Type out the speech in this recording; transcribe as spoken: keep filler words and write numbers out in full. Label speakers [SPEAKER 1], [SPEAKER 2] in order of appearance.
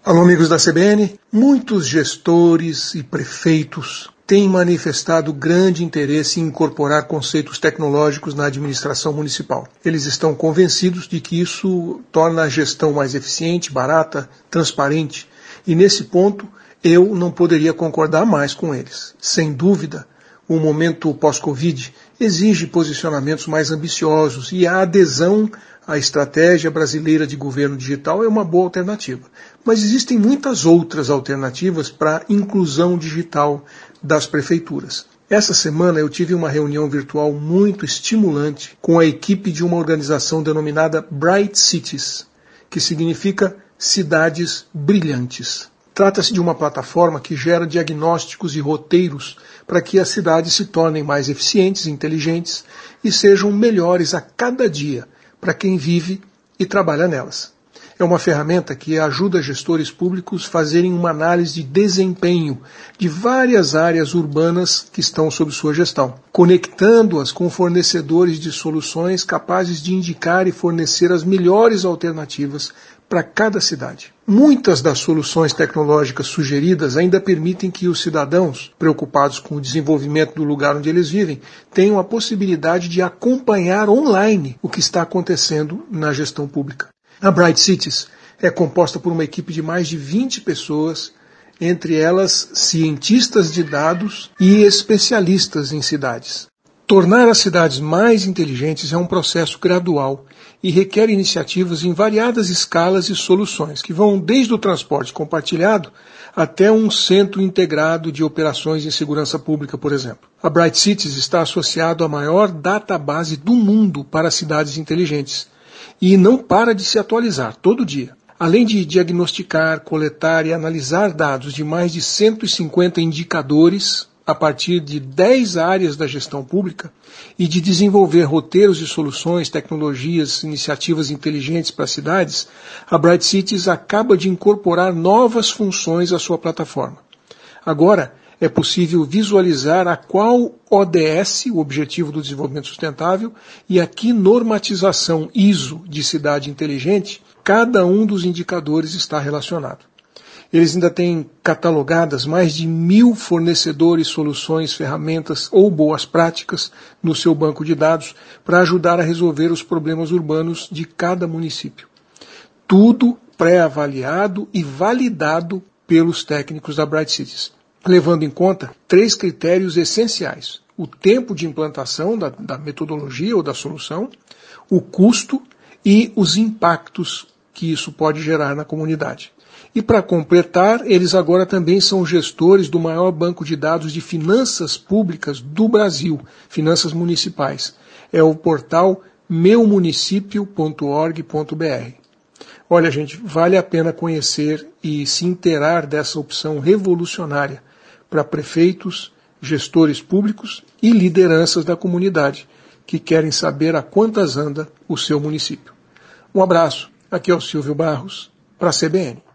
[SPEAKER 1] Alô, amigos da C B N. Muitos gestores e prefeitos têm manifestado grande interesse em incorporar conceitos tecnológicos na administração municipal. Eles estão convencidos de que isso torna a gestão mais eficiente, barata, transparente. E nesse ponto, eu não poderia concordar mais com eles. Sem dúvida, o momento pós-Covid exige posicionamentos mais ambiciosos e a adesão à estratégia brasileira de governo digital é uma boa alternativa. Mas existem muitas outras alternativas para a inclusão digital das prefeituras. Essa semana eu tive uma reunião virtual muito estimulante com a equipe de uma organização denominada Bright Cities, que significa Cidades Brilhantes. Trata-se de uma plataforma que gera diagnósticos e roteiros para que as cidades se tornem mais eficientes, inteligentes e sejam melhores a cada dia para quem vive e trabalha nelas. É uma ferramenta que ajuda gestores públicos a fazerem uma análise de desempenho de várias áreas urbanas que estão sob sua gestão, conectando-as com fornecedores de soluções capazes de indicar e fornecer as melhores alternativas para cada cidade. Muitas das soluções tecnológicas sugeridas ainda permitem que os cidadãos, preocupados com o desenvolvimento do lugar onde eles vivem, tenham a possibilidade de acompanhar online o que está acontecendo na gestão pública. A Bright Cities é composta por uma equipe de mais de vinte pessoas, entre elas cientistas de dados e especialistas em cidades. Tornar as cidades mais inteligentes é um processo gradual e requer iniciativas em variadas escalas e soluções, que vão desde o transporte compartilhado até um centro integrado de operações em segurança pública, por exemplo. A Bright Cities está associado à maior database do mundo para cidades inteligentes e não para de se atualizar todo dia. Além de diagnosticar, coletar e analisar dados de mais de cento e cinquenta indicadores a partir de dez áreas da gestão pública e de desenvolver roteiros e soluções, tecnologias, iniciativas inteligentes para cidades, a Bright Cities acaba de incorporar novas funções à sua plataforma. Agora, é possível visualizar a qual O D S, o Objetivo do Desenvolvimento Sustentável, e a que normatização I S O de cidade inteligente cada um dos indicadores está relacionado. Eles ainda têm catalogadas mais de mil fornecedores, soluções, ferramentas ou boas práticas no seu banco de dados para ajudar a resolver os problemas urbanos de cada município. Tudo pré-avaliado e validado pelos técnicos da Bright Cities, levando em conta três critérios essenciais: o tempo de implantação da, da metodologia ou da solução, o custo e os impactos que isso pode gerar na comunidade. E para completar, eles agora também são gestores do maior banco de dados de finanças públicas do Brasil, finanças municipais. É o portal meu município ponto org ponto br. Olha, gente, vale a pena conhecer e se inteirar dessa opção revolucionária para prefeitos, gestores públicos e lideranças da comunidade que querem saber a quantas anda o seu município. Um abraço, aqui é o Silvio Barros, para a C B N.